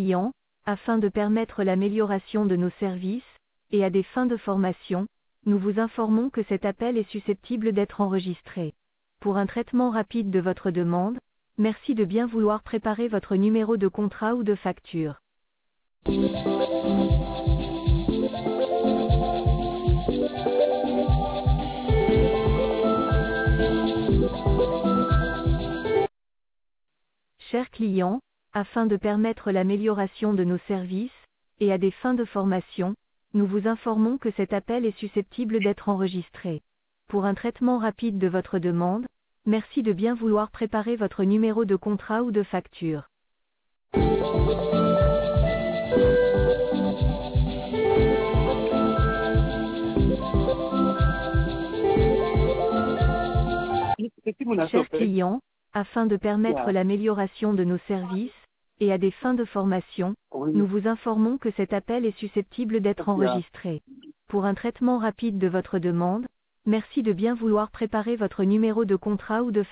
client, afin de permettre l'amélioration de nos services, et à des fins de formation, nous vous informons que cet appel est susceptible d'être enregistré. Pour un traitement rapide de votre demande, merci de bien vouloir préparer votre numéro de contrat ou de facture. Chers clients, afin de permettre l'amélioration de nos services, et à des fins de formation, nous vous informons que cet appel est susceptible d'être enregistré. Pour un traitement rapide de votre demande, merci de bien vouloir préparer votre numéro de contrat ou de facture. Chers clients, afin de permettre l'amélioration de nos services, et à des fins de formation, nous vous informons que cet appel est susceptible d'être enregistré. Pour un traitement rapide de votre demande, merci de bien vouloir préparer votre numéro de contrat ou de